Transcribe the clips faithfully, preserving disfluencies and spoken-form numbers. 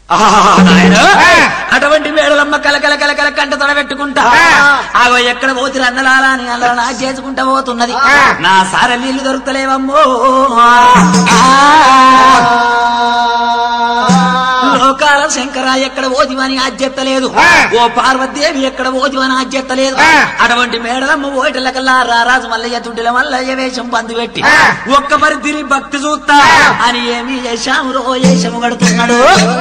అటువంటి మేడలమ్మ కలకల కలకల కంట తడబెట్టుకుంటా ఆగో ఎక్కడ పోతురు అన్నలాలా అని అలా నా చేసుకుంటా పోతున్నది. నా సార నీళ్లు దొరుకుతలేవమ్మో, లోకాల శంకర ఎక్కడ ఓదివని ఆజ్యత్తలేదు, ఓ పార్వతీదేవి ఎక్కడ ఓదివని ఆజ్యత్తలేదు. అటువంటి మేడలమ్మ ఓటలకల్లా రారాజు మల్లయ్య తుంటిల మల్లయ్య వేషం బంధు పెట్టి ఒక్క మరి తిరిగి భక్తి చూస్తా అని ఏమి చేశాము రో వేషము కడుతున్నాడు,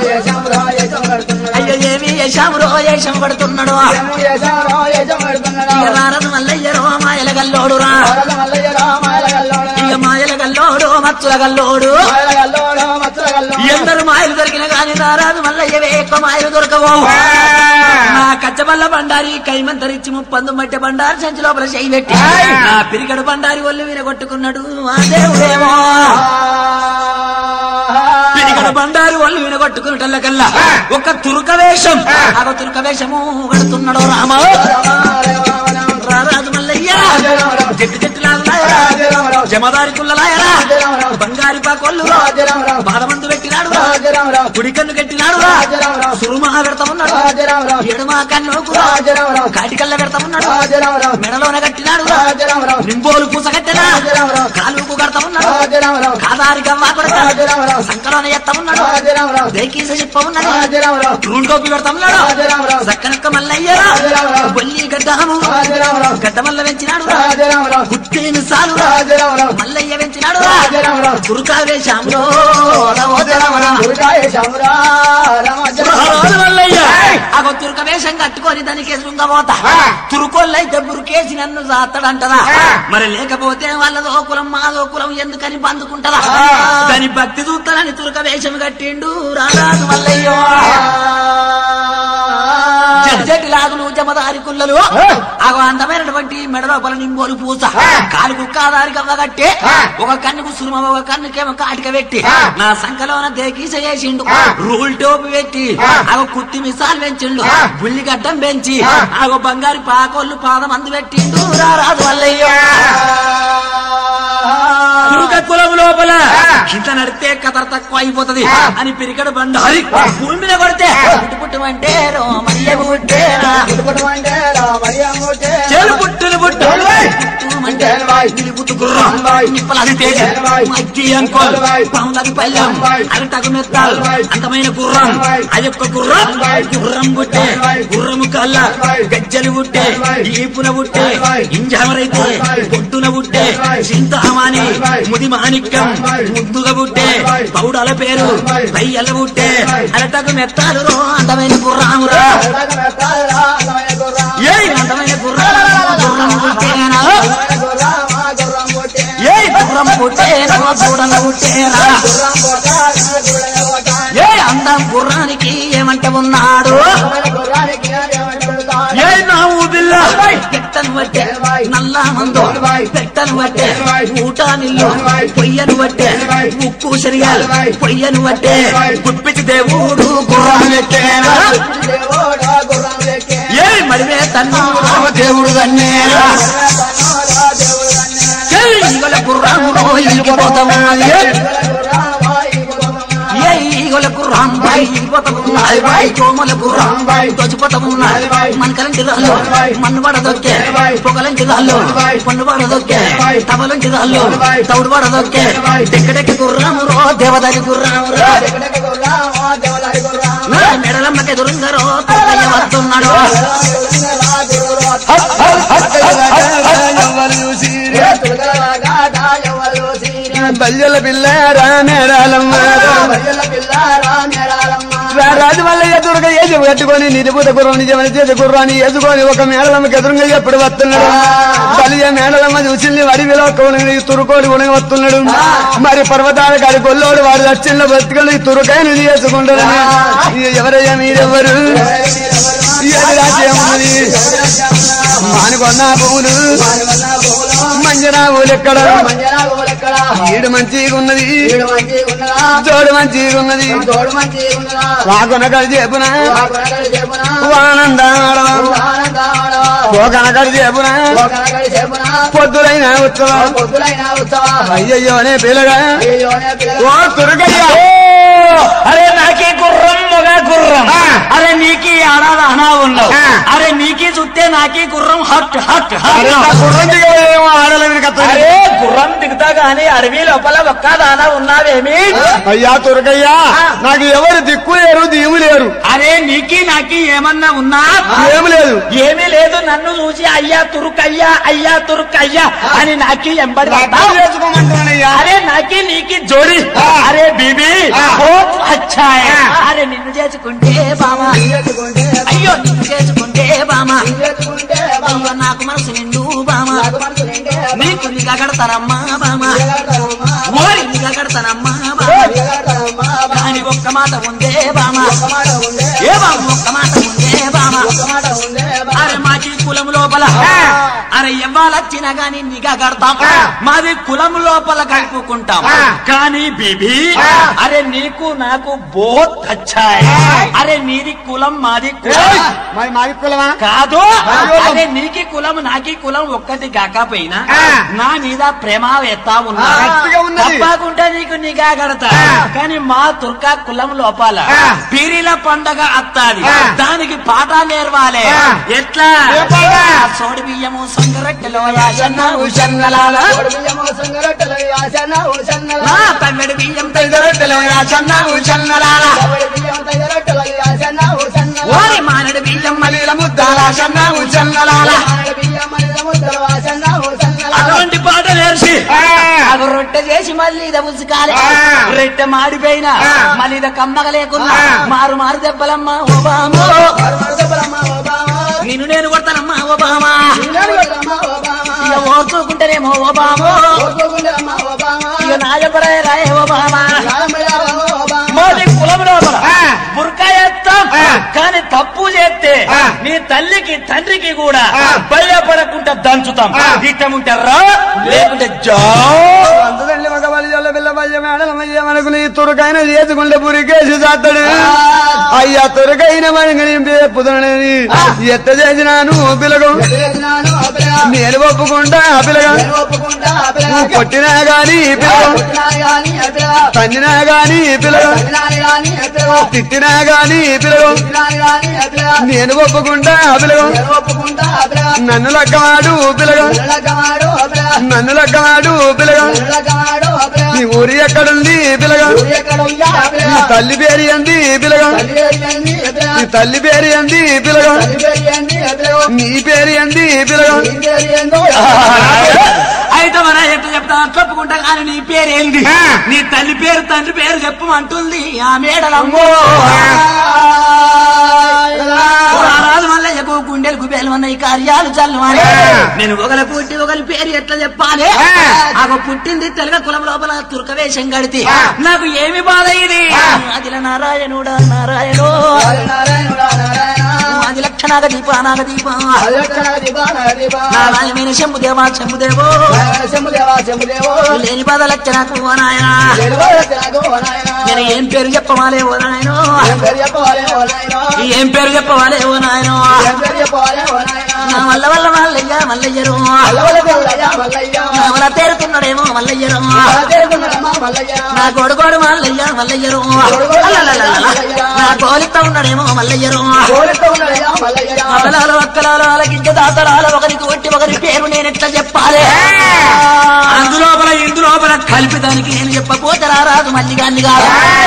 అయ్యో ఏమి చేశాము రో వేషము కడుతున్నాడు. రారాజు మల్లయ్య రో మాయల గల్లోడు రా, ఇక మాయల గల్లోడు మచ్చుల గల్లోడు. ఎందరు మాయలు దొరికిన గాని రారాజు మల్లయ్య ఎక్కువ మాయలు దొరకవు. నా కచ్చబల్ల బండారి కైమంతరిచ్చి ముప్పందు మట్టె బండారి సంచి లోపల చేయి పెట్టి నా పిరిగడు బండారి ఒళ్ళు వినగొట్టుకున్నాడు ఆ దేవుడేమో. పిరిగడు బండారి ఒళ్ళు వినగొట్టుకున్నటల్లకల్లా ఒక తురుక వేషం, ఆ తురుక వేషము కడుతున్నాడు రామ. రారాజు మల్లయ్య చెట్టు చెట్టులాగులాయరా, జమదారి కుల్లలాయరా, బంగారి పాకొల్లు బాధమందు పెట్టినాడు, కుడి కన్ను కట్టినాడు, సురుమా పెడతా ఉన్నాడు, ఎడుమా కన్ను కాటికల్ల పెడతా ఉన్నాడు, మెడలోన కట్టినాడు, నింబోలు పూస కట్టినా కాలుకు కడతా ఉన్నాడు, కాదారి గవ్వా కొడతా సంకలోన ఎత్తా ఉన్నాడు, దేకీస చెప్ప ఉన్నది, రూల్ టోపీ పెడతా ఉన్నాడు. సక్కనక్క మల్లయ్య బొల్లి గడ్డము గడ్డమల్ల పెంచినాడు, గుట్టేను సాలు మల్లయ్య పెంచినాడు, తురుకా వేషంలో అగో తురుక వేషం కట్టుకొని దానికి శృంగపోతా, తురుకోళ్ళైతే బురికేసి నన్ను జాతడంటదా, మరి లేకపోతే వాళ్ళదో కులం మాదో కులం ఎందుకని బందుకుంటదా, దాని భక్తి చూస్తానని తురుక వేషం కట్టిండు రారాజు మల్లయ్యో. జడ్జటి లాగులు జమదారి కుల్లలు అగో అందమైనటువంటి మెడలోపల నింబోలు పూస కాలుకు కాదారి కవ్వగట్టి ఒక కన్నుకు సురుమ ఒక కన్నుకేమో కాటిక పెట్టి నా సంఖలోన దేకీస చేసిండు, రూల్ టోపు పెట్టి అగో కుత్తి మిసాలు పెంచిండు, బుల్లి గడ్డం పెంచి అగో బంగారు పాకోళ్ళు పాదం అందు పెట్టిండు రారాజు మల్లయ్యో. కులం లోపల ఇంత నడితే కథ తక్కువ అయిపోతుంది అని పిరికడు బండారి భూమి మీద కొడితే పుట్టుమంటే రోమయ్య పుట్టేరా, చేలు పుట్టులు పుట్టు అందమైన గుర్రం అదొక్క గుర్రం, గుర్రం పుట్టే గుర్రము కల్ల గజ్జలు పుట్టే ఈపున పుట్టే ఇంజమరైతే పొట్టున పుట్టే చింతామాని ముది మాణిక్యం ముద్దుగా పుట్టే పౌడాల పేరు పయ్యల పుట్టే అరటకు మెత్తాలు రో అందమైన గుర్రామురా, ఏ అందమైన గుర్రం గుర్రం పుట్టేనా, ఏ గుర్రం పుట్టేనా చూడన పుట్టేనా, ఏ అందం గుర్రానికి ఏమంట ఉన్నాడు, ఏ నావు బిల్ల పెట్టను బట్టే నల్లా మందో పెట్టను బట్టే ఊటా నిల్లు పొయ్యను బట్టే ఉప్పు శరియాలు పొయ్యను బట్టే గుప్పిటి దేవుడు గుర్రం పెట్టేనా, ఏ మడివే తన్ను దేవుడు కన్నేరా, ఈగల గుర్రం ఇరిగిపోతామన్నది, ఏ ఈగల గుర్రం ఇరిగిపోతామున్నది, కోమల గుర్రం తోచిపోతామున్నది, మనకలంటి రాళ్ళు మన్ను పడదొక్కే పొగలంటి రాళ్ళు పన్ను పడదొక్కే తబలంటి రాళ్ళు తౌడు పడదొక్కే డెక్కడెక్క గుర్రం రో దేవదారి గుర్రం రో మెడలమ్మకి ఎదురుందరో తొక్కయ్య వస్తున్నాడు. బల్యల పిల్లారా మేడాలమ్మ రాజు మల్లయ్య దుర్గ ఏజు కట్టుకొని నిధిపూత గుర్రం నిజమని చేతి గుర్రాన్ని వేసుకొని ఒక మేడలమ్మకి ఎదురుగా ఎప్పుడు వస్తున్నాడు. బలియ మేడలమ్మ చూసింది వడివిలో తురుకోడు కూడా వస్తున్నాడు. మరి పర్వతాల కాడి గొల్లోడు వాడు లక్ష్యంలో బతుకలు ఈ తురుకాయని చేసుకుంటాడు. ఎవరయ్యా మీరెవరు, ఏది రాజ్యమున్నది మానుకొన్న భూములు మంజనావులు ఎక్కడ, ఈడు మంచిగా ఉన్నది జోడు మంచిగా ఉన్నది, వాకొనకడి చెప్పున వానందాడ ఒకనకడి చెప్పున పొద్దులైన ఉత్సవం అయ్యయ్యోనే పిల్లగా ఓ తురుగయ్యా, అరే నాకే గుర్రం మొగ ఉన్నావు. అరే నీకే చూస్తే నాకే గుర్రం హట్ హట్ హట్. గుర్రం దిగేమో ఆడలేదు కదా. అరే గుర్రం దిగుతా గాని అడవి లోపల ఒక్క దానా ఉన్నావేమి? అయ్యా తురకయ్యా, నాకు ఎవరు దిక్కు లేరు దీము లేరు. అరే నీకి నాకి ఏమన్నా ఉన్నా? ఏమి లేదు. ఏమీ లేదు. నన్ను చూసి అయ్యా తురుకయ్యా అయ్యా తురుకయ్యా అని నాకి ఎంబడి చేసుకోమంటున్నానయ్యా. అరే నాకి నీకి జోడి. అరే బీబీ బహుత్ అచ్చా హై. అరే నిన్ను చేసుకుంటే బామా, అయ్యో నిన్ను చేసుకుంటే బామా, అయ్యో నాకు మనసు నిండు బామా, నీకు నిగా కడతానమ్మా బామా, ఓరి నిగా కడతానమ్మా బామా. కానీ ఒక్క మాట ఉందే బామా, ఏ బాబు ఒక్క మాట ఉందే బామా. అరే మాకి కులం లోపల అరే ఇవ్వాలొచ్చినా గాని నిగా కడతాం. మాది కులం లోపల కలుపుకుంటాం. కానీ బీబీ అరే నీకు నాకు బోత్ అచ్చా హై. అరే నీది కులం మాది కులం మరి మాది కులమా కాదు. అరే నీకి కులం నాకి కులం ఒక్కటి కాకపోయినా నా మీద ప్రేమ వేస్తా ఉన్నా తప్పకుండా నీకు నిగా కడతా. కానీ మా తుర్కా కులం లోపల పీరీల పండగ అత్తాది, దానికి పాట నేర్వాలి. ఎట్లా? సోడి బియ్యము సంగరట్టెలో యాసన్న ఉషన్నలాల, నా తమిడి బియ్యం తగ్గరట్టెలో యాసన్న ఉషన్నలాల, ఓరి మానడి బియ్యం మలీల ముద్దాల సన్న ఉషన్నలాల. అటువంటి పాట నేర్చి అది రొట్టె చేసి మళ్ళీ ఇద ఉసుకాలి. రొట్టె మాడిపోయిన మళ్ళీ ఇద కమ్మగ లేకున్నా మారు మారు దెబ్బలమ్మ ఓబామో, నిన్ను నేను కొడతానమ్మా ఓబామా, ఇక ఓర్చుకుంటేనేమో ఓబామో, ఇక నాయపడే రాయే ఓబామా. మోదీ కులం లోపల బుర్కా చేస్తాం, కానీ తప్పు చేస్తే నీ తల్లికి తండ్రికి కూడా భయపడకుండా దంచుతాం. ఇష్టం ఉంటారా లేకుంటే జా అంతదండి మగ బలిజల్ల పిల్ల బల్య మేడలమయ్య మనకు నీ తురకైన చేసుకుంటే పురికేసి చేస్తాడు. అయ్యా తురకైన మనకి పుదనని ఎత్త చేసినాను పిలగం, నేను ఒప్పుకుంటా పిలగం, నువ్వు కొట్టినా గాని పిలగం, తన్నినా గాని పిలగం, తిట్టినా గాని పిలగం, నేను ఒప్పుకుంటా పిలగం, నన్ను లగ్గమాడు పిలగం, నన్ను లగ్గమాడు పిలగం, నీ ఊరి ఎక్కడుంది పిలగం, నీ తల్లి పేరు ఎంది పిలగం, నీ తల్లి పేరు ఎంది పిలగం, నీ పేరు ఎంది పిలగం. అయితే మన ఎట్లా చెప్తా చెప్పుకుంటా కానీ నీ పేరు ఏంది? నీ తల్లి పేరు తండ్రి పేరు చెప్పమంటుంది ఆ మేడలమ్మో. రాజు మల్లయ్యకు గుండెలకు బేలమన్నాయి కార్యాలు చల్లమని నేను ఒకరి పుట్టి ఒకరి పేరు ఎట్లా చెప్పాలి? నాకు పుట్టింది తెలుగు కులం లోపల తుర్క వేషం కడితే నాకు ఏమి బాధ ఇది? అదిల నారాయణుడా నారాయణో, అది లక్షణాగ దీప నాగ దీప నారాయణ శంభుదేవా శంభుదేవో, లేని బాధ లక్షణకు ఓ నాయన, నేను ఏం పేరు చెప్పవాలే ఓ నాయనో, ఏం పేరు చెప్పవాలే ఓ నాయనో. నా వల్ల వల్ల మల్లయ్య మల్లయ్యరు, నా వల్ల తేరుకున్నాడేమో మల్లయ్యరు, నా కొడుకోడు మల్లయ్య మల్లయ్యరు, నా కోలిత ఉన్నాడేమో మల్లయ్యరు. అమలాలు అక్కలాలు అలకించ దాతలాల ఒకరికి ఒట్టి ఒకరి పేరు నేను ఎట్లా చెప్పాలి? అందులోపల ఇందులోపల కలిపి దానికి నేను చెప్పపోతే రారాదు మళ్ళీ గాన్ని కాదు.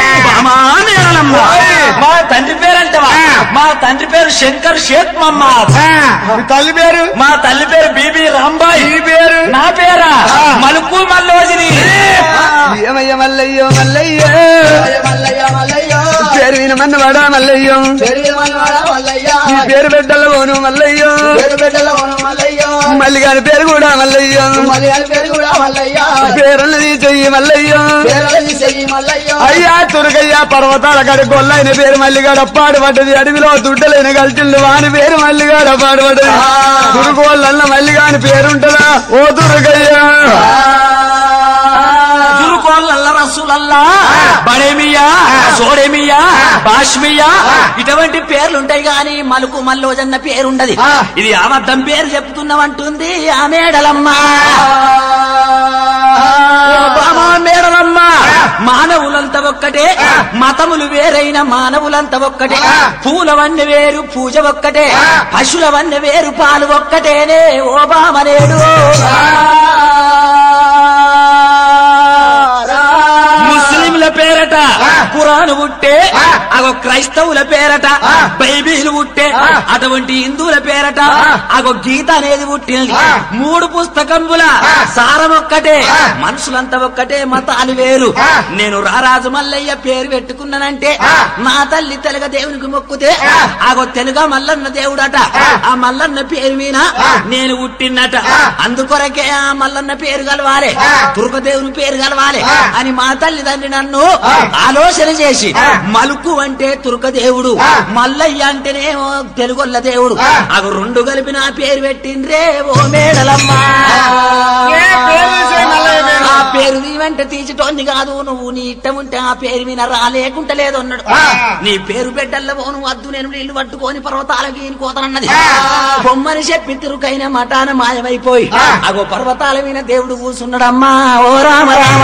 మా తండ్రి పేరు అంటవా? మా తండ్రి పేరు శంకర్ షేక్ మహమ్మద్. తల్లి పేరు? మా తల్లి పేరు బీబీ రాంబాయ్. ఈ పేరు? నా పేరా మలుపు మల్లోజిని. ఏమయ్య మల్లయ్యో మల్లయ్యో పేరు వినమన్నవాడా మల్లయ్యో, ఈ పేరు బిడ్డల ఓను మల్లయ్యో, మల్లిగాని పేరు కూడా మల్లయ్యో, పేరున్నది చెయ్యి మల్లయ్యో. అయ్యా తురగయ్యా పర్వతాల గడి గొల్లైన పేరు మల్లిగాడ పాడుపడ్డది, అడవిలో దుడ్డలైన కలిసిండు వాని పేరు మల్లిగాడ పాడుపడ్డది. తురుగోళ్ళన్న మల్లిగాని పేరుంటదా ఓ తురగయ్యా? తురుకోళ్ళ రసూలల్లా బడేమియా సోడేమియా బాష్మియా ఇటువంటి పేర్లుంటాయి గాని మలుకు మల్లోజన్న పేరుండది. ఇది అబద్ధం పేరు చెప్తున్నామంటుంది ఆ మేడలమ్మ. బామా మేడలమ్మ మానవులంతా ఒక్కటే మతములు వేరైన మానవులంతా ఒక్కటే పూలవన్నీ వేరు పూజ ఒక్కటే పశువులవన్నీ వేరు పాలు ఒక్కటేనే ఓ బామనేడు ముస్లింల పేరట ఖురాను పుట్టే అగో క్రైస్తవుల పేరట బైబిల్ పుట్టే అటువంటి హిందువుల పేరట అగో గీత అనేది పుట్టినది మూడు పుస్తకముల సారం ఒక్కటే మనుషులంతా ఒక్కటే మతాలు వేరు నేను రారాజు మల్లయ్య పేరు పెట్టుకున్నానంటే నా తల్లి తెలుగ దేవునికి మొక్కుతే అగో తెలుగ మల్లన్న దేవుడట ఆ మల్లన్న పేరు మీద నేను పుట్టినట అందుకొరకే ఆ మల్లన్న పేరు కలవాలి తుర్క దేవుని పేరు కలవాలి అని మా తల్లిదండ్రి నన్ను ఆలోచన చేసి మలుకు అంటే తుర్క దేవుడు మల్లయ్య అంటేనేమో తెలుగొల్ల దేవుడు అవి రెండు కలిపి నా పేరు పెట్టిండ్రే ఓ మేడలమ్మ ఆ పేరు నీ వెంట తీసిటోంది కాదు నువ్వు నీ ఇష్టం ఉంటే ఆ పేరు మీద రాలేకుంట లేదు అన్నాడు నీ పేరు బిడ్డల్లో పోను వద్దు నేను నీళ్లు పట్టుకొని పర్వతాలకి కోతనన్నది బొమ్మని చెప్పి తిరుకైన మఠాన మాయమైపోయి అగో పర్వతాల మీద దేవుడు కూర్చున్నాడమ్మా ఓ రామ రామ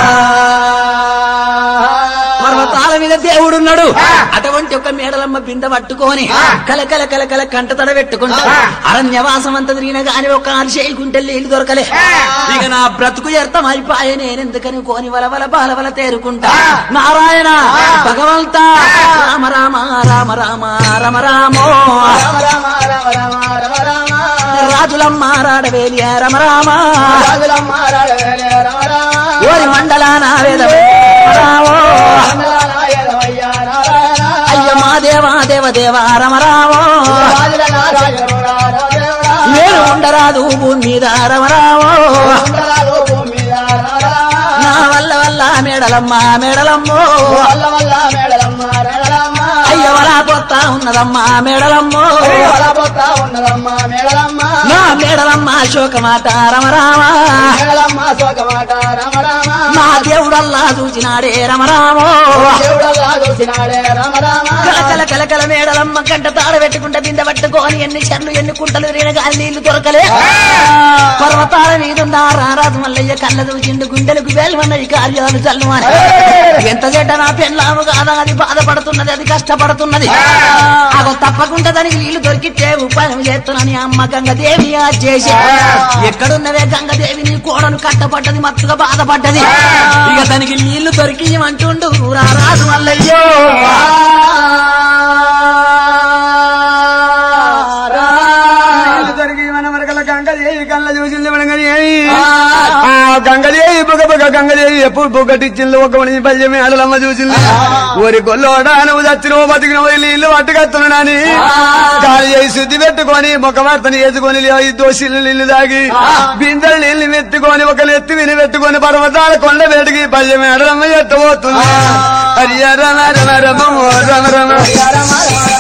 పర్వతాల మీద దేవుడున్నాడు అటువంటి ఒక మేడలమ్మ బింద పట్టుకొని కలకల కలకల కంట తడ పెట్టుకుంటా అరణ్యవాసం అంత తిరిగిన గాని ఒక ఆరు చేయకుంటే నీళ్లు దొరకలే ఇక నా బ్రతుకు వ్యర్థం అయిపోయే నేనెందుకని కోని వలవల బాలవల తేరుకుంటా నారాయణ భగవంత రామ రామ రామ రామ రామ రామో రాజులమ్మ రాడవేలి రమ రామ ఓరి మండలాన రామో అయ్య మా దేవా దేవ దేవా రమ రామో నేను ఉండరాదు భూమి మీద రమ రామో నా వల్ల వల్ల మేడలమ్మ మేడలమ్మో అయ్య వలా పోతా ఉన్నదమ్మా మేడలమ్మో నా మేడలమ్మ శోకమాట రమరామ నా దేవుడల్లా చూసినాడే రమరామో కలకల కలకల మేడలమ్మ గంట తాడ పెట్టుకుంటే బిందె పట్టుకొని ఎన్ని చెర్లు ఎన్ని కుంటలు రీన గాలి నీళ్లు దొరకలే పర్వతాల మీద రారాజు మల్లయ్య కళ్ళ చూసిండు గుండెలకు వేలుమన్నది కార్యాలు చల్లుమని ఎంత చెడ్డ నా పెళ్ళాము కాదా అది బాధపడుతున్నది అది కష్టపడుతున్నది అగో తప్పకుండా దానికి నీళ్లు దొరికితే ఉపాయం చేస్తున్నాని అమ్మ గంగదేవి చేసి ఎక్కడున్నవే గంగదేవి నీ కోడను కట్టపడ్డది మత్తుగా బాధపడ్డది ఇక దానికి నీళ్లు దొరికి అంటుండు రారాజు మల్లయ్యో గంగదేవి కళ్ళ చూసింది గంగదేవి బుగ బుగ గంగదేవి ఎప్పుడు బుగ్గటిచ్చింది ఒక మనిషి పల్లె మేడలమ్మ చూసింది ఊరి కొల్లోడా నువ్వు చచ్చినవు బతికినవు నీళ్లు పట్టుకొస్తున్నానని గాలి చేసి శుద్ధి పెట్టుకొని ఒక వార్తని వేసుకొని దోషులు నీళ్లు తాగి బిందెలు నీళ్లు మెత్తుకొని ఒక నెత్తి విని పెట్టుకొని పర్వతాల కొండ వేటికి పల్లె మేడలమ్మ ఎత్తబోతుంది హరియ రమ రమ రమ రమ రమ హరియ రమ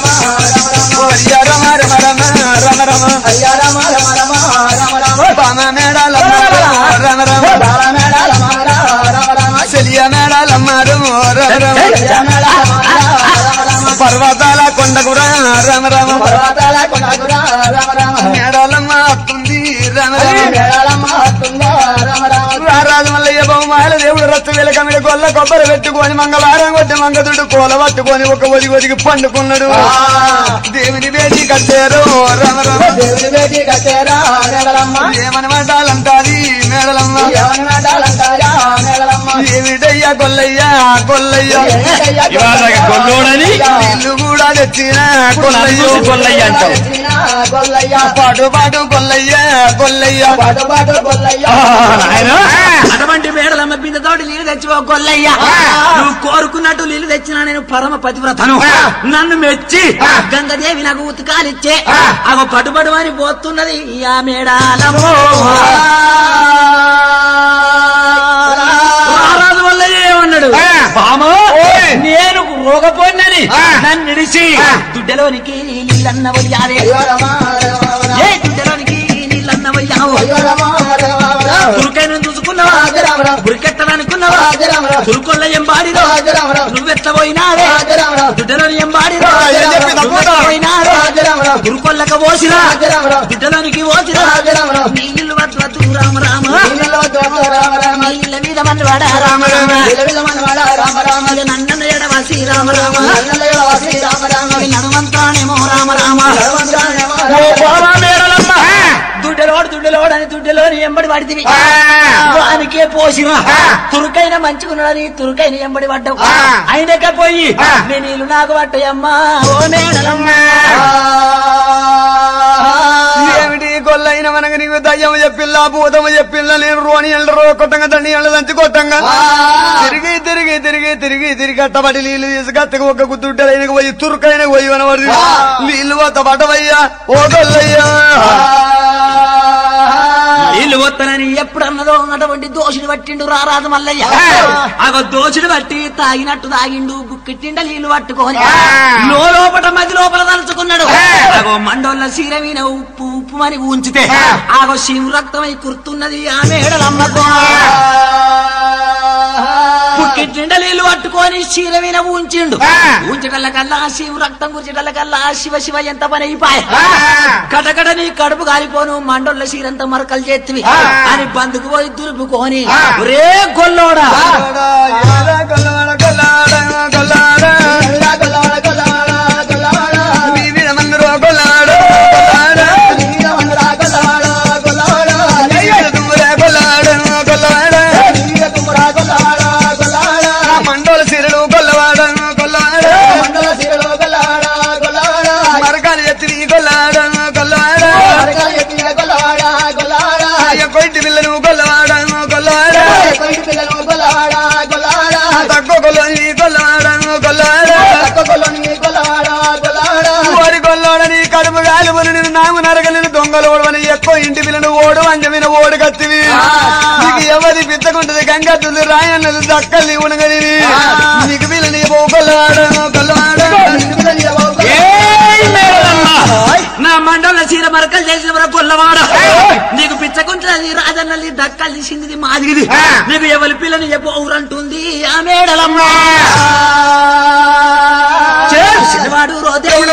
రమ రమ రమ రమ హరియ రమ రమ రమ రమ రమ బామ మేడలమ్మ రమ రమ బాల మేడలమ్మ రమ రమ చెలియ మేడలమ్మ రమ రమ పర్వతాల కొండకు రమ రమ పర్వతాల కొండకు రమ రమ మేడలమ్మ వస్తుంది రమ రమ మేడలమ్మ వస్తుంది రమ రమ రారాజు మల్లయ్య బహుమాల దేవుడు రత్తు వెలక మీద గొల్ల కొబ్బరి పెట్టుకొని మంగళవారం కొట్టి మంగదుడు కోల పట్టుకొని ఒక ఒదిగి ఒదిగి పండుకున్నాడు దేవుని బేటీ కట్టారు రమ రమ దేవుని బేటీ కట్టారా ఏమని మాటాలంటాది మేడలమ్మ ఏమని మాటాలంటారా మేడలమ్మ ఏమిటయ్యా గొల్లయ్యా గొల్లయ్యా గొల్లోడని ఇల్లు కూడా తెచ్చిన గొల్లయ్యో గొల్లయ్య అంటావు పాటు పాటు గొల్లయ్యా గొల్లయ్యా పాటు పాటు గొల్లయ్యా అటువంటి మేడలమ్మ బిందతోటి నీళ్ళు తెచ్చి ఓ గొల్లయ్యా నువ్వు కోరుకున్నట్టు నీళ్లు తెచ్చినా నేను పరమ పతివ్రతను నన్ను మెచ్చి గంగదేవి నాకు ఉతకాలిచ్చే అవ పటుపడు అని పోతున్నది ఆ మేడాలమ్మో రారాజు మల్లయ్య ఏమన్నాడు బామో నేను రోగపోయినని నన్ను నిడిచి దుడ్డలోనికి నీళ్ళన్న వయ్యావే ఏ దుడ్డలోనికి నీళ్ళన్న వయ్యావు తురుకైన చూసుకున్నావా బురికెత్తననుకున్నావా తురుకొల్ల ఎంబాడి నువ్వెట్ల పోయినావే దుడ్డలోని ఎంబాడి పోయినారు తురుకొల్లక పోసిరా దుడ్డలోనికి పోసిరా నీళ్ళు వద్దు రామ రామ నీళ్ళ మీద మన మనవాడ రామ రామ విలవిల మనవాడ రామ రామ నన్నన ఎడవాసి రామ రామ నన్నల వాసి రామ రామ నడుమంతానేమో రామ రామ నడవంతానేమో దుడ్డలోడు దుడ్డలోడు అని దుడ్డలోని ఎంబడి పడితివి వానికే పోసిన తురుకైన మంచుకున్నాడని తురుకైన ఎంబడి పడ్డావు అయినక పోయి నీ నీళ్ళు నాకు పట్టయమ్మా ఓ మేడలమ్మా ఏమిటి గొల్లైన మనకు నీకు దయ్యము చెప్పిల్లా భూతము చెప్పిల్లా నేను రోని ఎండరో కొట్టంగా దండి ఎండ దంచి కొట్టంగా తిరిగి తిరిగి తిరిగి తిరిగి తిరిగి అట్టబడి నీళ్ళు తీసుకత్తకు ఒక గుద్దుడ్డలైనకు పోయి తురుకైన పోయి అనబడి నీళ్ళు వద్ద పడవయ్యా ఓ గొల్లయ్యా నీళ్ళు వత్తనని ఎప్పుడన్నదో అటువంటి దోషుడు పట్టిండు రారాజు మల్లయ్య అగో దోషుడు పట్టి తాగినట్టు తాగిండు గుక్కిట్టిండ నీళ్లు పట్టుకొని లోపట మధ్య లోపల తలుచుకున్నాడు అగో మండోళ్ళ శీరమీన ఉప్పు ఉప్పు అని ఉంచితే ఆగో శివు రక్తమై కుర్తున్నది ఆ మేడలమ్మకో గుక్కిట్టిండ నీళ్లు పట్టుకొని శీరమీన ఉంచిండు ఉంచటల్ల కల్లా శివు రక్తం గుర్చటల్ల కల్లా శివ శివ ఎంత పని అయిపోయి కటకట నీ కడుపు కాలిపోను మండోళ్ళ శీరంతా మరకలు చేతివి అని బందుకు పోయి దులుపుకొని రే గొల్లోడా మండోల సీరలు గొల్లవాడ గొల్లవాడ మండల సీరలు గొల్లవాడ గొల్లవాడ మరకాలు ఎత్తి గొల్లాడ గొల్లవాడ గొల్లవాడ గొల్లవాడ కొట్టి పిల్లలు గొల్లవాడ గొల్లవాడ కొట్టి పిల్లలు గొల్లవాడ గొల్లవాడ తక్కువ కొల్లని గొల్లవాడ గొల్లవాడ తక్కువ కొల్లని గొల్లవాడ గొల్లవాడ వారి గొల్లోడని కడుపు గాలిబుని నేను నాము నరగలిని దొంగలు ఓడవని ఎక్కువ ఇంటి పిల్లను ఓడు అంజమైన ఓడు కత్తివి నీకు ఎవరి పిచ్చకుంటది గంగత్తులు రాయన్నది దక్కల్ని ఉనగని నీకు పిల్లని గొల్లవాడ గొల్లవాడ నా మండల చీర మరకలు చేసిన వరకు గొల్లవాడ నీకు పిచ్చకుంటుంది రాజన్నది దక్కల్ని సిందిది మాదిగిది నీకు ఎవరి పిల్లని చెప్పవురంటుంది ఆ మేడలమ్మ శనివాడు రోజు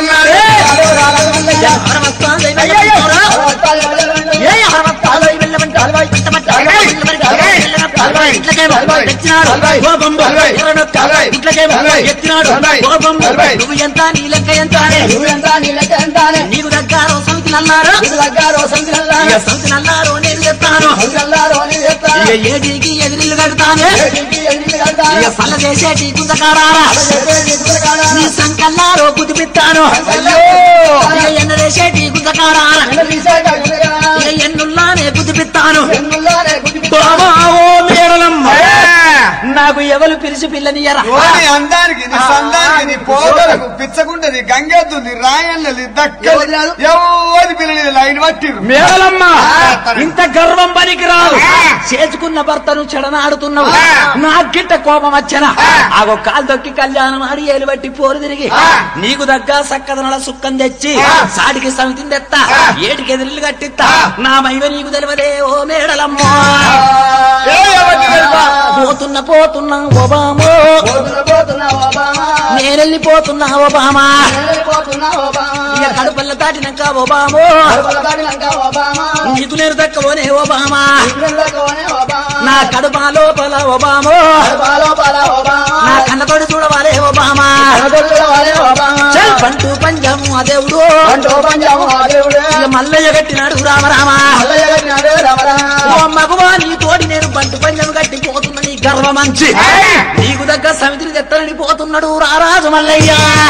నువ్వు ఎంత నీ లెక్క ఎంత నీకు దగ్గర సమితి నల్లారో సమితి నల్లారో నేను చెప్తాను ఏడికి ఎదిరిల్లు కడతాను ఇక సల్ల చేసేటి గుంజకారారా నీ సంకల్లారో కుదిపిస్తాను ఇక ఎన్న చేసేటి గుంజకారారా ఇక ఎన్నుల్లానే కుదిపిస్తాను నాకు ఎవరు పిలిచి పిల్లనియరా అందానికి సందానికి పోగలకు పిచ్చకుంటది గంగెద్దుంది రాయన్నది దక్కది ఎవరి పిల్లని లైన్ పట్టి మేడలమ్మ ఇంత గర్వం పనికి రాదు చేసుకున్న భర్తను చెడనాడుతున్నావు నా గిట్ట కోపం వచ్చనా ఆగో కాలు దొక్కి కళ్యాణం ఆడి ఏలు బట్టి పోరు తిరిగి నీకు దగ్గర సక్కదనల సుక్కం తెచ్చి సాటికి సమితిని తెత్తా ఏటికి ఎదిరిల్లు కట్టిస్తా నా మైవ నీకు తెలియదే ఓ మేడలమ్మ పోతున్న పోతున్నా ఒబామో నేనెళ్ళిపోతున్నా ఒబామా ఇక కడుపల్ల దాటినాక ఒబామో నీకు నేను దక్కవోనే ఒబామా నా కడుప లోపల ఒబామో నా కన్నతోడు చూడవాలే ఒబామా పంటూ పంజాము ఆ దేవుడు మల్లయ్య కట్టినాడు రామరామా మగవా నీ తోడి నేను బంటు పంజం కట్టి పోతున్నా నీ గర్వ మంచి నీకు దగ్గర సమితిని తెత్తనని పోతున్నాడు రారాజు మల్లయ్య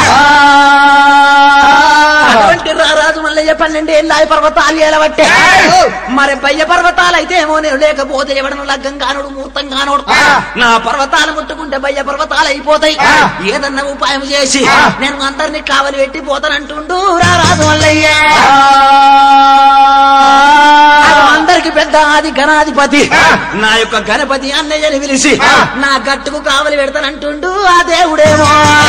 అటువంటి రారాజు మల్లయ్య పన్నెండేళ్ళ పర్వతాలు ఏలబట్టే మరి పయ్య పర్వతాలు అయితే ఏమో నేను లేకపోతే ఎవడను లగ్గం కానుడు ముహూర్తం కానుడు నా పర్వతాలు ముట్టుకుంటే బయ్య పర్వతాలు అయిపోతాయి ఏదన్నా ఉపాయం చేసి నేను అందరినీ కావలి పెట్టి పోతానంటుండు రారాజు మల్లయ్య అందరికి పెద్ద ఆది గణాధిపతి నా యొక్క గణపతి అన్నయ్యని పిలిచి నా గట్టుకు కావలి పెడతానంటుండు ఆ దేవుడేమో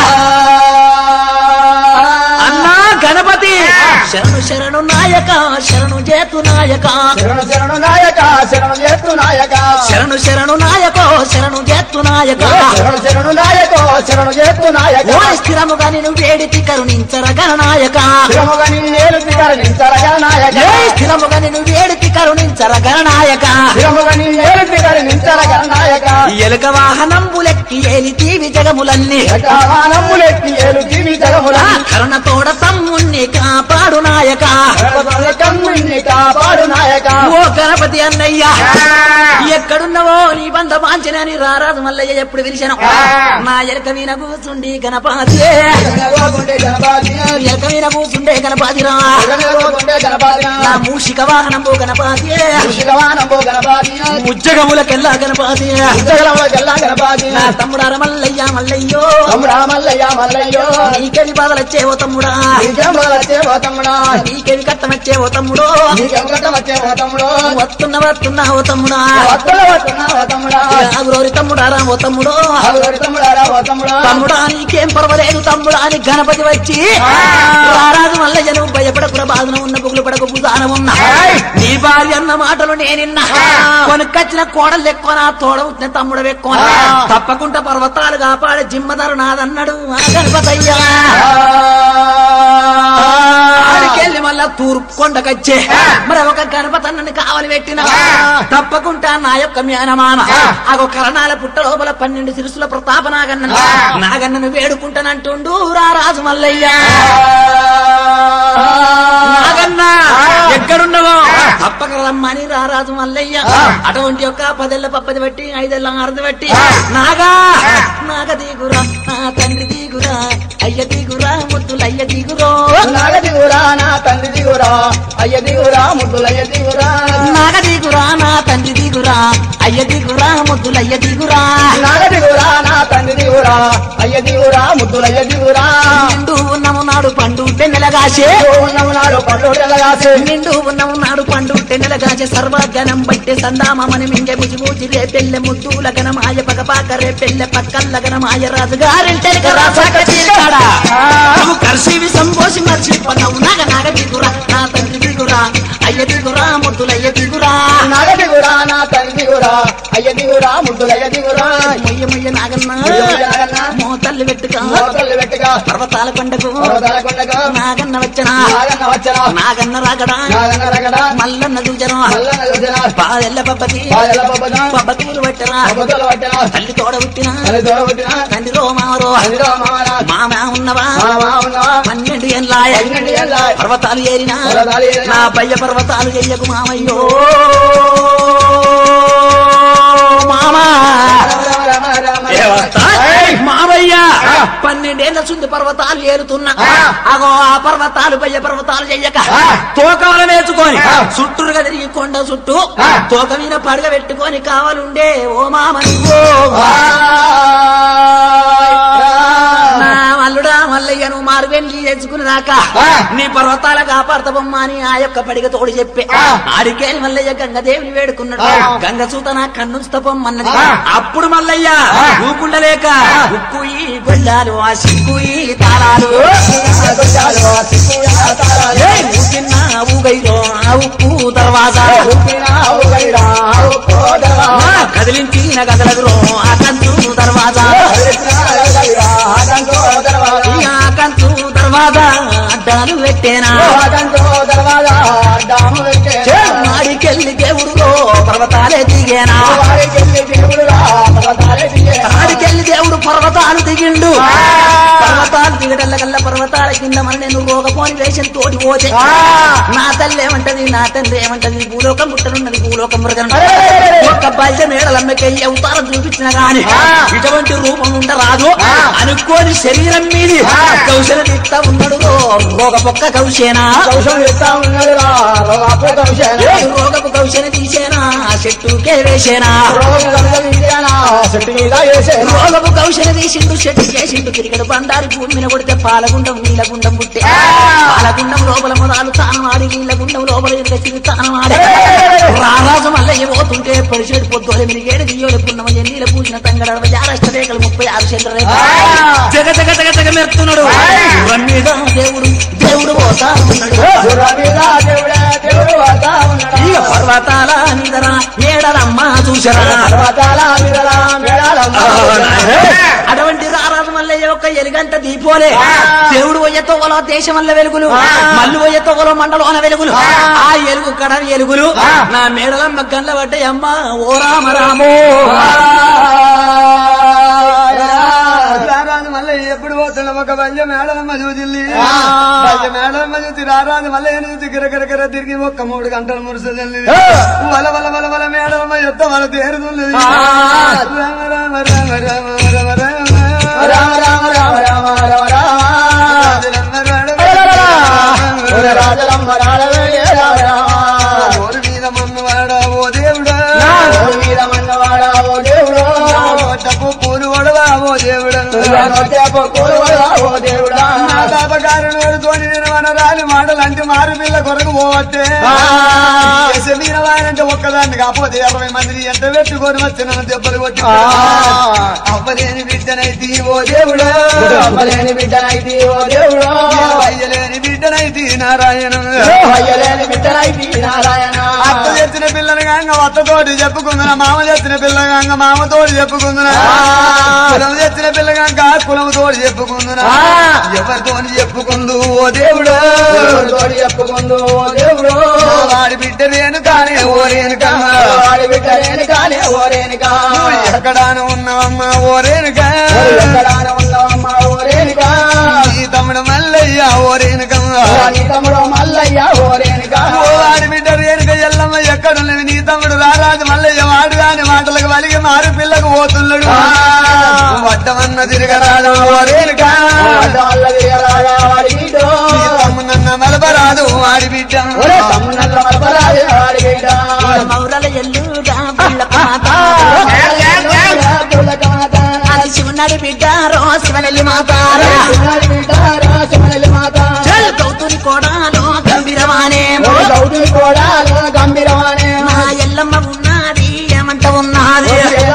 అన్నా గణపతి శరణు శరణు నాయక శరణు చేతు నాయక శరణు శరణు నాయక శరణు చేతు నాయక శరణు శరణు నాయకో శరణు చేతు నాయక శరణు శరణు నాయకో శరణు చేతు నాయక స్థిరముగా నేను వేడితి కరుణించర గణనాయక స్థిరముగా నేను వేడితి కరుణించర గణనాయక స్థిరముగా నేను వేడితి కరుణించర గణనాయక స్థిరముగా నేను వేడితి కరుణించర గణనాయక ఎలుక వాహనంబులెక్కి ఏలితీవి జగములన్నీ వాహనములెక్కి ఏలు జీవి జగములన్నీ కరుణతోడ తమ్ముణ్ణి కాపాడు నాయక కమ్ముని కాపాడు నాయక ఓ గణపతి అన్నయ్య ఎక్కడున్నవో నీ బంధ వాంచనని రారాజు మల్లయ్య ఎప్పుడు పిలిచాను నా ఎలక వీణ కూర్చుండి గణపతి ఎలక వీణ కూర్చుండే గణపతి రా నా మూషిక వాహనంబు గణపతి ఉజ్జగములకెల్లా గణపతి నా తమ్ముడార మల్లయ్య మల్లయ్యో మల్లయ్య మల్లయ్యో నీకెవి బాధలొచ్చేవో తమ్ముడా నీకెవి కట్టమచ్చేవో తమ్ముడో తమ్ముడు వస్తున్న వస్తున్నా ఓ తమ్ముడా ఆగురోరి తమ్ముడారా ఓ తమ్ముడో తమ్ముడా నీకేం పర్వాలేదు తమ్ముడా అని గణపతి వచ్చి రారాజు మల్లయ్య నువ్వు భయపడకుర బాధన ఉన్న బుగులు పడకు భుజాన ఉన్నా నీ భార్య అన్న మాటలు నేనిన్నా కొనుకొచ్చిన కోడలు ఎక్కువ నా తోడ వచ్చిన తమ్ముడు ఎక్కువ తప్పకుండా పర్వతాలు కాపాడే జిమ్మదారు నాదన్నాడు ఆ గణపతయ్యా ఆడికెళ్ళి మళ్ళా తూర్పు కొండకొచ్చే మరి ఒక గణపతి అన్నని కావలి పెట్టిన తప్పకుండా నా యొక్క మ్యానమాన ఆగో కరణాల పుట్ట లోపల పన్నెండు సిరుసుల ప్రతాప నాగన్న నాగన్నను వేడుకుంటానంటుండు రారాజు మల్లయ్య నాగన్న ఎక్కడున్నావో తప్పక రమ్మని రారాజు మల్లయ్య అటువంటి యొక్క పదేళ్ల పప్పది బట్టి ఐదేళ్ల ఆరది బట్టి నాగా నాగ దిగురా నా తండ్రి దిగురా అయ్య దిగురా ముద్దులయ్య దిగురో నాగ దిగురా నా తండ్రి దిగురా అయ్య దిగురా ముద్దులయ్య దిగురా నాగ దిగురా నా తండ్రి దిగురా అయ్య దిగురా ముద్దులయ్య దిగురా నాగ దిగురా నా తండ్రి దిగురా అయ్య దిగురా ముద్దులయ్య దిగురా నిండు ఉన్నము నాడు పండు టెన్నెలగాసే ఉన్నము నాడు పండు టెన్నెలగాసే నిండు ఉన్నము నాడు పండు టెన్నెలగాసే సర్వగణం బట్టే సందామని మింగె ముజి ముజి రే పెళ్ళె ముద్దుల గణమాయ పగపాక రే పెళ్ళె పక్కల్ల గణమాయ రాజుగారింటే కర్షివి సంబోసి మర్చిపోన్నావు నాగ నాగ దిగురా నా తండ్రి దిగురా అయ్య దిగురా ముద్దులయ్య దిగురా నాగ దిగురా నా తండ్రి దిగురా అయ్య దిగురా ముద్దులయ్య దిగురా మొయ్య మొయ్య నాగన్న మోతల్లి పెట్టుగా పెట్టుగా పర్వతాల కొండకు కొండగా నాగన్న వచ్చనా నాగన్న వచ్చనా నాగన్న రాగడా నాగన్న రగడా మల్లన్న దూజనం మల్లన్న యోజన పాదెల్ల పబ్బకి పాదెల్ల పబ్బన పబ్బతూరు పట్టరా పబ్బతుల పట్టన తల్లి తోడ పుట్టిన తల్లి తోడ పుట్టిన తండ్రి రో మామరో తండ్రిలో మామన మామ ఉన్నవా మామ ఉన్నవా పన్నెండు ఏళ్ళాయ పన్నెండు ఏళ్ళాయ పర్వతాలు ఏరినా పర్వతాలు ఏరినా నా పయ్య పర్వతాలు చెయ్యకు మామయ్యో మామా మామయ్య పన్నెండేళ్ల చుంది పర్వతాలు ఏరుతున్నా అగో ఆ పర్వతాలు పయ్య పర్వతాలు చెయ్యక తోకవల వేసుకొని చుట్టూరుగా తిరిగి కొండ చుట్టూ తోక మీద పడగ పెట్టుకొని కావాలుండే ఓ మామ నువ్వు నా మల్లుడా మల్లయ్య నువ్వు మారు వెళ్ళి తెచ్చుకునేదాకా నీ పర్వతాల కాపాడతావమ్మా అని ఆ యొక్క పడిగ తోడు చెప్పి ఆడికేళ్ళి మల్లయ్య గంగదేవిని వేడుకున్నాడు గంగ చూత నా కన్నుస్తపమ్మన్నది అప్పుడు మల్లయ్య ఊకుండలేక ఉక్కు ఈ గొల్లాలు ఆ సిక్కు ఈ తాళాలు ఊకిన్న ఊగైలో ఆ ఉప్పు దర్వాజా కదిలించిన గదలదురో ఆ కంచు దర్వాజా ఆ కంచు దర్వాజా అడ్డాలు పెట్టేనా ఆడికెళ్ళి దేవుడులో పర్వతాలే దిగేనా ఆడికెళ్ళి దేవుడు పర్వతాలు దిగిండు పర్వతాలు దిగడల్లగల్ల పర్వతాల కింద మన నేను రోగపోని వేషం తోటి పోతే నా తల్లి ఏమంటది నా తండ్రి ఏమంటది భూలోకం పుట్టనున్నది భూలోకం మృగం ఒక్క బయట మేడలమ్మకయ్యి అవతారం చూపించిన గాని ఇటువంటి రూపం ఉండరాదు అనుకోని శరీరం మీది కౌశల తీస్తా ఉన్నాడు రోగపొక్క కౌశేనా రోగపు కౌశల తీసేనా చెట్టుకే వేసేనా రోగపు కౌశల తీసిండు చెట్టు చేసిండు తిరిగడు బండారి భూమి మీద కొడితే పాలగుండం నీలగుండం పుట్టే పాలగుండం లోపల మొదలు తానమాడి నీలగుండం లోపల ఎదురు తానమాడి రారాజు మల్లయ్య పోతుంటే పరిచేడు పొద్దుల మిరిగేడు దియ్యోలు పున్నమ నీళ్ళ పూసిన తంగడ జారష్ట రేఖలు ముప్పై ఆరు చంద్రరేఖ జగ జగ జగ జగ మెరుతున్నాడు మీద దేవుడు దేవుడు పోతా ఉన్నాడు ఇక పర్వతాల మీదరా మేడలమ్మ చూసరా అటువంటి రారాజు మల్లయ్య యొక్క ఎలుగంట దీపోలే దేవుడు పోయే తోవలో దేశం వల్ల వెలుగులు మల్లు పోయే తోవలో మండలోన వెలుగులు ఆ ఎలుగు కడ ఎలుగులు నా మేడలమ్మ గండ్ల పడ్డాయి అమ్మ ఓ రామ రామో రారాజు మళ్ళీ ఎప్పుడు పోతున్నా ఒక బల్య మేడలమ్మ చూసిల్లి బల్య మేడలమ్మ చూసి రారాజు మళ్ళీ చూసి గిరగిరగిర తిరిగి ఒక్క మూడు గంటలు మురుసల్లి వల వల వల వల మేడలమ్మ ఎత్త వల తేరుతుంది రామ రామ రామ రామ రామ రామ రామ రామ రామ రామ రాజరమ్మ రాజరమ్మ మీద మన్నవాడా ఓ దేవుడా మీద మన్నవాడా ఓ దేవుడా పూలు వడవా ఓ దేవుడా ఓ దేవుడా నా తాపకారుడు తోని నేను వనరాలి మాటలంటే మారు పిల్ల కొరకు పోవట్టే మీనవారంటే ఒక్కదాన్ని కాకపోతే యాభై మందిని ఎంత పెట్టుకొని వచ్చిన దెబ్బలు కొట్టి అవ్వలేని బిడ్డనైతే ఓ దేవుడా అవ్వలేని బిడ్డనైతే ఓ దేవుడా అయ్యలేని బిడ్డనైతే నారాయణ అయ్యలేని బిడ్డనైతే నారాయణ అత్త తెచ్చిన పిల్లని కాంగ అత్తతోటి చెప్పుకుందునా మామ తెచ్చిన పిల్ల కాంగ మామతోటి చెప్పుకుందునా కులం తెచ్చిన పిల్ల కాంగ కులముతోటి చెప్పుకుందునా ఎవరితోని చెప్పుకుందు ఓ దేవుడా తోటి చెప్పుకుందు ఓ దేవుడు వాడి బిడ్డ రేను కానే ఓ రేణుకా వాడి బిడ్డ రేను కానే ఓ రేణుకా ఎక్కడాను ఉన్నావమ్మ ఓ రేణుకా ఎక్కడాను ఉన్నావమ్మ ఓ రేణుకా నీ తమ్ముడు మల్లయ్య ఓ రేణుకా నీ తమ్ముడు మల్లయ్య ఓ రేణుకా వాడి బిడ్డ రేణుక ఎల్లమ్మ ఎక్కడున్నది నీ తమ్ముడు రారాజు మల్లయ్య వాడు కాని మాటలకు వలిగి మారు పిల్లకు పోతున్నాడు వడ్డమన్న తిరగరాదు ఓ రేణుకా తిరగరాదా వాడి బిడ్డ తమ్మునన్న మలపరాదు వాడి బిడ్డ తమ్మునన్న మలపరాదు వాడి బిడ్డ మౌరల ఎల్లుగా శివునాడి బిడ్డ రో శివనెల్లి మాత బిడ్డ రో శివనెల్లి మాత గౌతుని కోడాలో గంభీరమానే గౌతుని కోడాలో గంభీరమానే నా ఎల్లమ్మ ఉన్నది ఏమంట ఉన్నది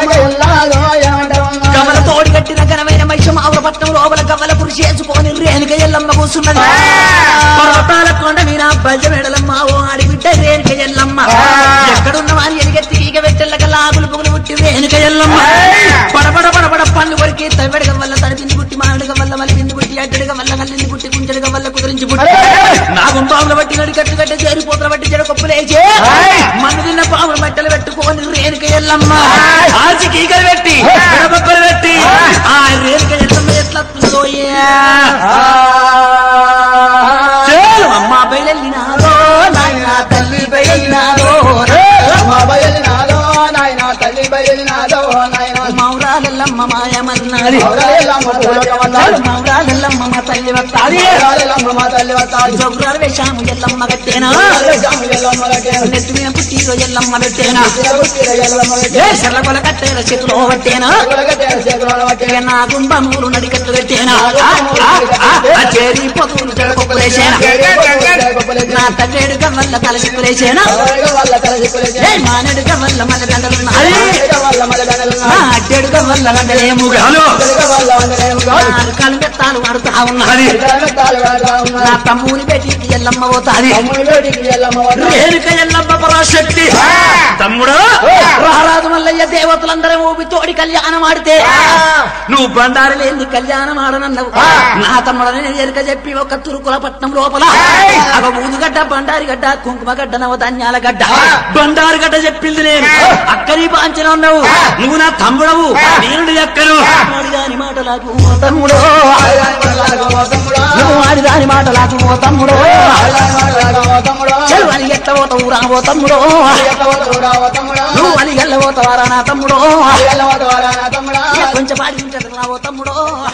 కమల తోడి కట్టిన ఘనమైన మైషం ఆవురపట్నం లోపల కవ్వల పురుషి చేసుకొని రేణుక ఎల్లమ్మ కూర్చున్నది పర్వతాల కొండ మీన బజ మెడలమ్మ ఓ ఆడి బిడ్డ రేణుక ఎల్లమ్మ ఎక్కడున్న వారి ఎలిగెత్తి ఈగ వెట్టెల్లక లాగులు పుగులు పుట్టి రేణుక ఎల్లమ్మ పడబడ పడబడ పళ్ళు కొరికి తవ్వెడగ వల్ల తడిపింది పుట్టి మామిడిగ వల్ల మలిపింది పుట్టి అడ్డడిగ వల్ల కల్లింది పుట్టి కుంచెడిగ వల్ల కుదిరించి పుట్టి నా గుంపాముల బట్టి గడి కట్టు కట్టి చేరి పూతల బట్టి చెడు కొప్పులేచే మన్ను తిన్న పాములు బట్టలు పెట్టుకొని రేణుక ఎల్లమ్మ ఆచికి ఈగలు పెట్టి బొక్కలు పెట్టి ఆ రేణుక ఎల్లమ్మ ఎట్లా అమ్మ బయలునారో నాయన తల్లి బయలునారో అమ్మ బయలునారో నాయన తల్లి బయలునారో నాయన మౌరాలెల్లమ్మ మాయమన్నాది మౌరాలెల్లమ్మ మా తల్లి వస్తాది మా తల్లి వస్తాది జోగురాలు వేషాము ఎల్లమ్మ కట్టేనా నెత్తి మీద పుట్టిరో ఎల్లమ్మ పెట్టేనా చెర్ల కొల కట్టేల చేతిలో పట్టేనా నా గుంబమూలు నడికట్టు పెట్టేనా చేరి పొదువులు చెడకొప్పులేసేనా నా తల్లేడుగా వల్ల తలసిప్పులేసేనా మానేడుగా వల్ల మల్ల గంటలున్నాయి అడ్డేడుగా వల్ల గంటలేముగా కాలు బెత్తాలు వాడుతా ఉన్నది నా తమ్ముని బేటికి ఎల్లమ్మ పోతాది రేణుక ఎల్లమ్మ పరాశక్తి తమ్ముడు రారాజు మల్లయ్య దేవతలందరూ ఊపి తోడి కళ్యాణం ఆడితే నువ్వు బండారు లేని కళ్యాణం ఆడనన్నావు నా తమ్ముడని ఎరుక చెప్పి ఒక తురుకుల పట్నం లోపల ఒక ఊదుగడ్డ బండారి గడ్డ కుంకుమ గడ్డ నవ ధాన్యాల గడ్డ బండారు గడ్డ చెప్పింది నేను అక్కడి పాంచిన ఉన్నావు నువ్వు నా తమ్ముడవు నేను ఎక్కను దాని మాటలకు తమ్ముడు నువ్వు ఆడిదాని మాటలకు ఓ తమ్ముడు అని ఎట్ట పోతావు రావో తమ్ముడు నువ్వు అని ఎల్ల పోతావారా నా తమ్ముడు కొంచెం పాడి రావో తమ్ముడు